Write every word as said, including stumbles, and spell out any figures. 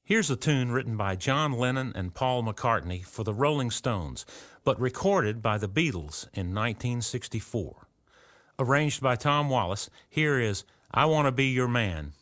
Here's a tune written by John Lennon and Paul McCartney for the Rolling Stones, but recorded by the Beatles in nineteen sixty-four. Arranged by Tom Wallace, here is I Want to Be Your Man.